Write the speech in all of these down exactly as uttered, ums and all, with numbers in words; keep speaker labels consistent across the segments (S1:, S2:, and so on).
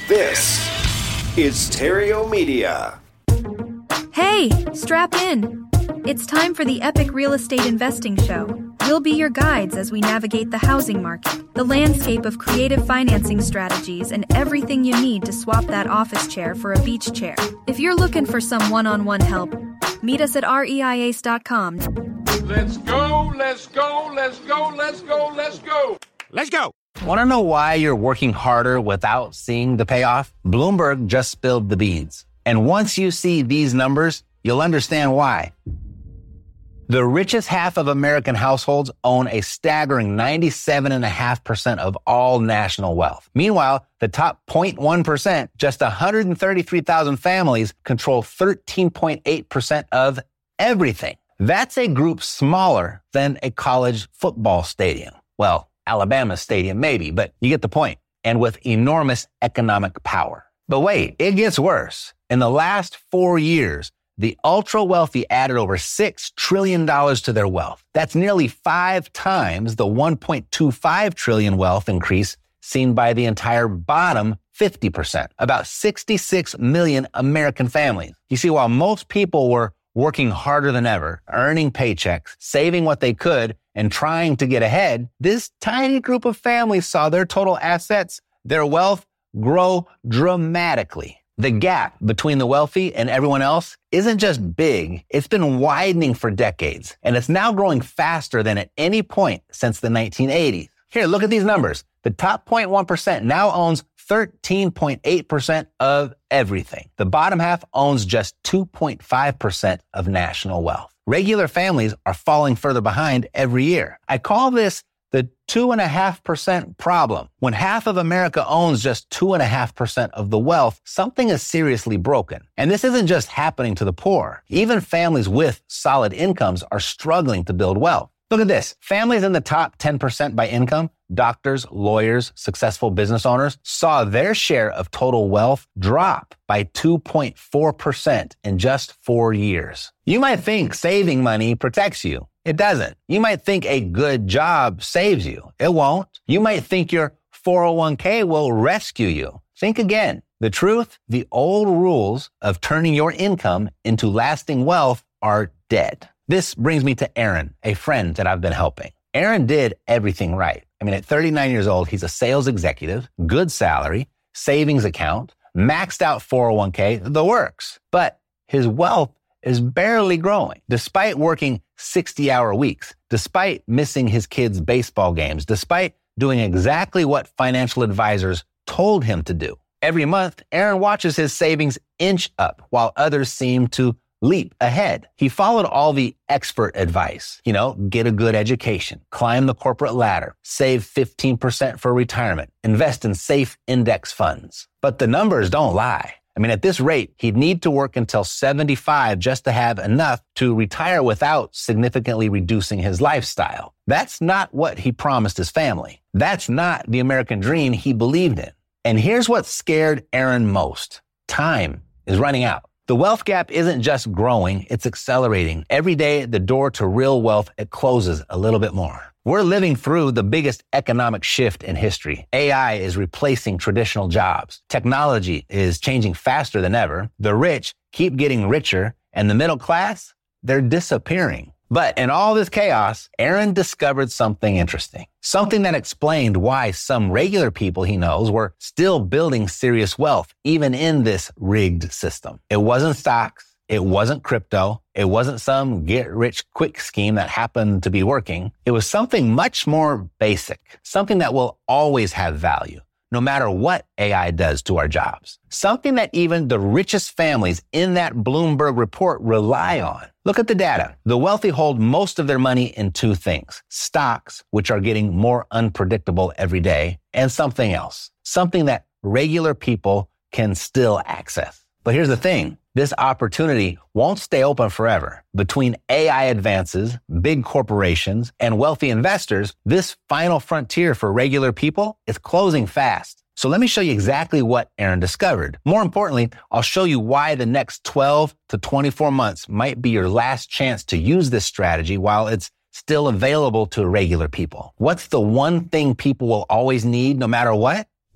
S1: This is Stereo Media.
S2: Hey, strap in. It's time for the Epic Real Estate Investing Show. We'll be your guides as we navigate the housing market, the landscape of creative financing strategies, and everything you need to swap that office chair for a beach chair. If you're looking for some one-on-one help, meet us at R E I A C E dot com.
S3: Let's go, let's go, let's go, let's go, let's go.
S4: Let's go. Want to know why you're working harder without seeing the payoff? Bloomberg just spilled the beans. And once you see these numbers, you'll understand why. The richest half of American households own a staggering ninety-seven point five percent of all national wealth. Meanwhile, the top zero point one percent, just one hundred thirty-three thousand families, control thirteen point eight percent of everything. That's a group smaller than a college football stadium. Well, Alabama Stadium maybe, but you get the point. And with enormous economic power. But wait, it gets worse. In the last four years, the ultra-wealthy added over six trillion dollars to their wealth. That's nearly five times the one point two five trillion dollars wealth increase seen by the entire bottom fifty percent, about sixty-six million American families. You see, while most people were working harder than ever, earning paychecks, saving what they could, and trying to get ahead, this tiny group of families saw their total assets, their wealth, grow dramatically. The gap between the wealthy and everyone else isn't just big, it's been widening for decades, and it's now growing faster than at any point since the nineteen eighties. Here, look at these numbers. The top zero point one percent now owns thirteen point eight percent of everything. The bottom half owns just two point five percent of national wealth. Regular families are falling further behind every year. I call this the two point five percent problem. When half of America owns just two point five percent of the wealth, something is seriously broken. And this isn't just happening to the poor. Even families with solid incomes are struggling to build wealth. Look at this. Families in the top ten percent by income, doctors, lawyers, successful business owners, saw their share of total wealth drop by two point four percent in just four years. You might think saving money protects you. It doesn't. You might think a good job saves you. It won't. You might think your four oh one k will rescue you. Think again. The truth, the old rules of turning your income into lasting wealth are dead. This brings me to Aaron, a friend that I've been helping. Aaron did everything right. I mean, at thirty-nine years old, he's a sales executive, good salary, savings account, maxed out four oh one k, the works. But his wealth is barely growing, despite working sixty-hour weeks, despite missing his kids' baseball games, despite doing exactly what financial advisors told him to do. Every month, Aaron watches his savings inch up while others seem to leap ahead. He followed all the expert advice. You know, get a good education, climb the corporate ladder, save fifteen percent for retirement, invest in safe index funds. But the numbers don't lie. I mean, at this rate, he'd need to work until seventy-five just to have enough to retire without significantly reducing his lifestyle. That's not what he promised his family. That's not the American dream he believed in. And here's what scared Aaron most. Time is running out. The wealth gap isn't just growing, it's accelerating. Every day, the door to real wealth, it closes a little bit more. We're living through the biggest economic shift in history. A I is replacing traditional jobs. Technology is changing faster than ever. The rich keep getting richer, and the middle class, they're disappearing. But in all this chaos, Aaron discovered something interesting. Something that explained why some regular people he knows were still building serious wealth, even in this rigged system. It wasn't stocks. It wasn't crypto. It wasn't some get-rich-quick scheme that happened to be working. It was something much more basic, something that will always have value, no matter what A I does to our jobs. Something that even the richest families in that Bloomberg report rely on. Look at the data. The wealthy hold most of their money in two things: stocks, which are getting more unpredictable every day, and something else, something that regular people can still access. But here's the thing. This opportunity won't stay open forever. Between A I advances, big corporations, and wealthy investors, this final frontier for regular people is closing fast. So let me show you exactly what Aaron discovered. More importantly, I'll show you why the next twelve to twenty-four months might be your last chance to use this strategy while it's still available to regular people. What's the one thing people will always need no matter what?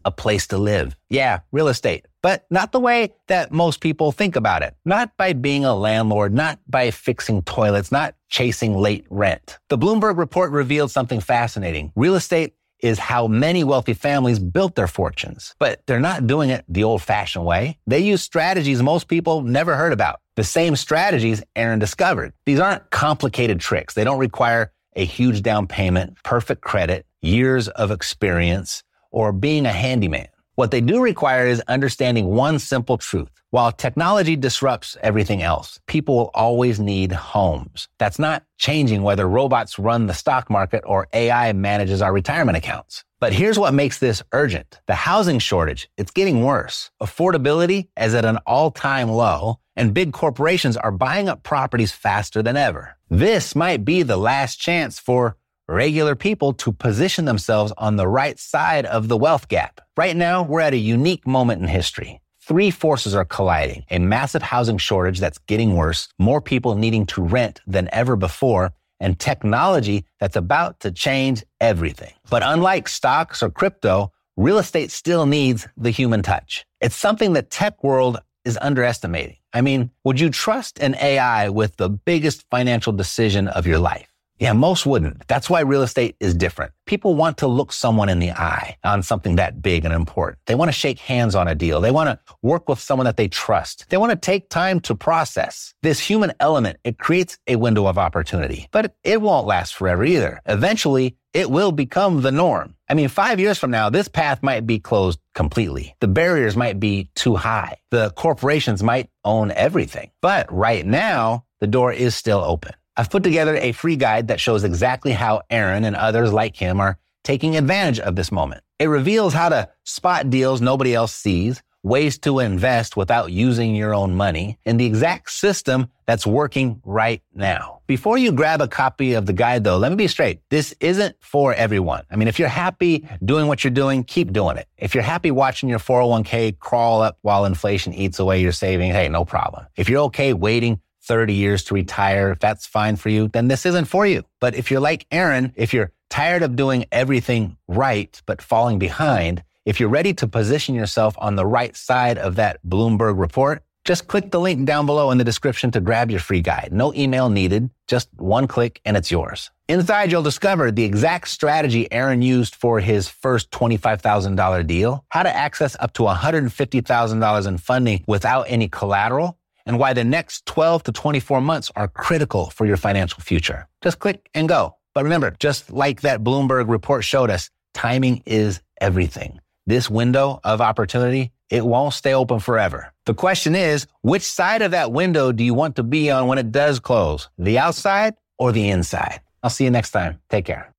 S4: a place to live. Yeah, real estate, but not the way that most people think about it. Not by being a landlord, not by fixing toilets, not chasing late rent. The Bloomberg report revealed something fascinating. Real estate is how many wealthy families built their fortunes, but they're not doing it the old-fashioned way. They use strategies most people never heard about. The same strategies Aaron discovered. These aren't complicated tricks. They don't require a huge down payment, perfect credit, years of experience, or being a handyman. What they do require is understanding one simple truth. While technology disrupts everything else, people will always need homes. That's not changing whether robots run the stock market or A I manages our retirement accounts. But here's what makes this urgent. The housing shortage, it's getting worse. Affordability is at an all-time low, and big corporations are buying up properties faster than ever. This might be the last chance for regular people to position themselves on the right side of the wealth gap. Right now, we're at a unique moment in history. Three forces are colliding: a massive housing shortage that's getting worse, more people needing to rent than ever before, and technology that's about to change everything. But unlike stocks or crypto, real estate still needs the human touch. It's something the tech world is underestimating. I mean, would you trust an A I with the biggest financial decision of your life? Yeah, most wouldn't. That's why real estate is different. People want to look someone in the eye on something that big and important. They want to shake hands on a deal. They want to work with someone that they trust. They want to take time to process. This human element, it creates a window of opportunity, but it won't last forever either. Eventually, it will become the norm. I mean, five years from now, this path might be closed completely. The barriers might be too high. The corporations might own everything. But right now, the door is still open. I've put together a free guide that shows exactly how Aaron and others like him are taking advantage of this moment. It reveals how to spot deals nobody else sees, ways to invest without using your own money, and the exact system that's working right now. Before you grab a copy of the guide, though, let me be straight. This isn't for everyone. I mean, if you're happy doing what you're doing, keep doing it. If you're happy watching your four oh one k crawl up while inflation eats away your savings, hey, no problem. If you're okay waiting thirty years to retire, if that's fine for you, then this isn't for you. But if you're like Aaron, if you're tired of doing everything right but falling behind, if you're ready to position yourself on the right side of that Bloomberg report, just click the link down below in the description to grab your free guide. No email needed, just one click and it's yours. Inside, you'll discover the exact strategy Aaron used for his first twenty-five thousand dollars deal, how to access up to one hundred fifty thousand dollars in funding without any collateral, and why the next twelve to twenty-four months are critical for your financial future. Just click and go. But remember, just like that Bloomberg report showed us, timing is everything. This window of opportunity, it won't stay open forever. The question is, which side of that window do you want to be on when it does close? The outside or the inside? I'll see you next time. Take care.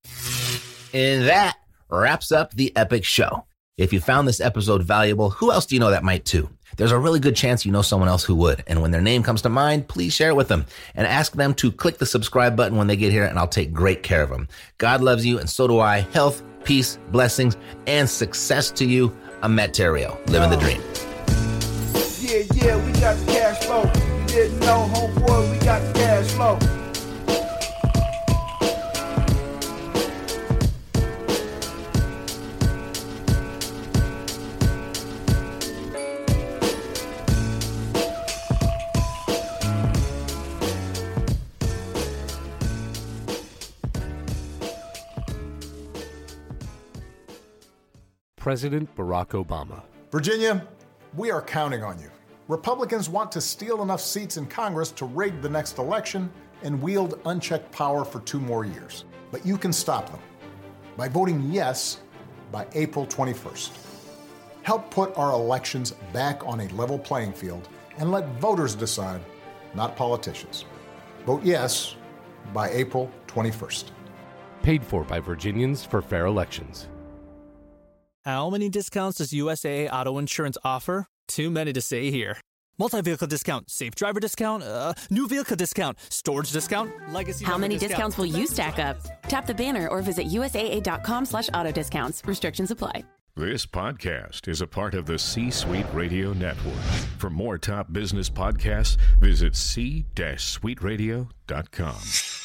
S5: And that wraps up the Epic Show. If you found this episode valuable, who else do you know that might too? There's a really good chance you know someone else who would. And when their name comes to mind, please share it with them and ask them to click the subscribe button when they get here, and I'll take great care of them. God loves you, and so do I. Health, peace, blessings, and success to you. I'm Matt Theriault, living the dream.
S6: Yeah, yeah, we got the cash flow. You didn't know, homeboy, we got the cash flow.
S7: President Barack Obama.
S8: Virginia, we are counting on you. Republicans want to steal enough seats in Congress to rig the next election and wield unchecked power for two more years. But you can stop them by voting yes by April twenty-first. Help put our elections back on a level playing field and let voters decide, not politicians. Vote yes by April twenty-first.
S7: Paid for by Virginians for Fair Elections.
S9: How many discounts does U S A A Auto Insurance offer? Too many to say here. Multi-vehicle discount, safe driver discount, uh, new vehicle discount, storage discount, legacy.
S10: How many
S9: discount.
S10: discounts will you stack up? Tap the banner or visit U S A A dot com slash auto discounts. Restrictions apply.
S11: This podcast is a part of the C-Suite Radio Network. For more top business podcasts, visit c suite radio dot com.